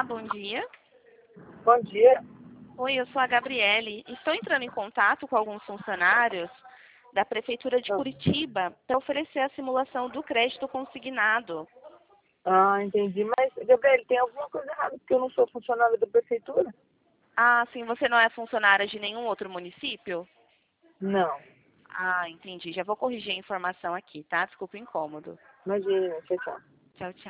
bom dia. Bom dia. Oi, eu sou a Gabriele. Estou entrando em contato com alguns funcionários da Prefeitura de Curitiba para oferecer a simulação do crédito consignado. Ah, entendi. Mas, Gabriele, tem alguma coisa errada porque eu não sou funcionária da prefeitura? Ah, sim, você não é funcionária de nenhum outro município? Não. Ah, entendi. Já vou corrigir a informação aqui, tá? Desculpa o incômodo. Imagina, tchau, tchau. Tchau, tchau.